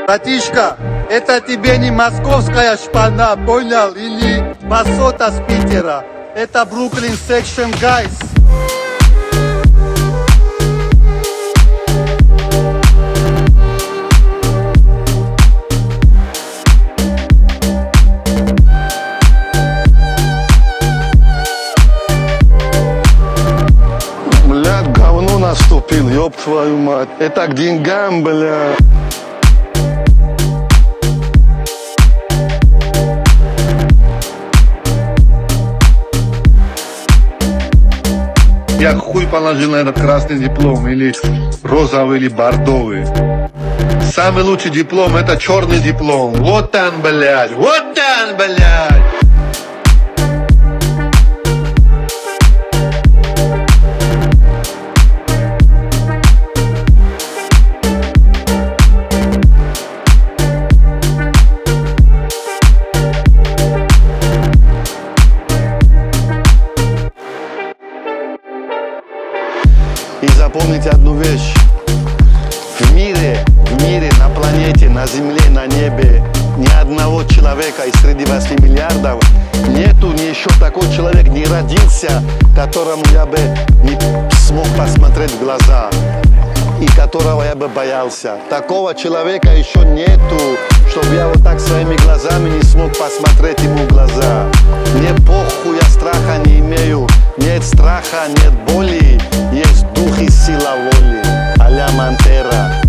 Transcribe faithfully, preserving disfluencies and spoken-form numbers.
Братишка, это тебе не московская шпана, понял? Или басота с Питера. Это Brooklyn Section Guys. Блядь, говно наступил, ёб твою мать. Это к деньгам, бля. Я хуй положил на этот красный диплом, или розовый, или бордовый. Самый лучший диплом — это черный диплом. Вот он, блядь, вот он, блядь. И запомните одну вещь. В мире, в мире, на планете, на Земле, на небе ни одного человека из среди восьми миллиардов нету, ни еще такой человек не родился, которому я бы не смог посмотреть в глаза и которого я бы боялся. Такого человека еще нету, чтобы я вот так своими глазами не смог посмотреть ему в глаза. Мне похуй, я страха не имею. Нет страха, нет боли, есть дух и сила воли. А-ля Монтера.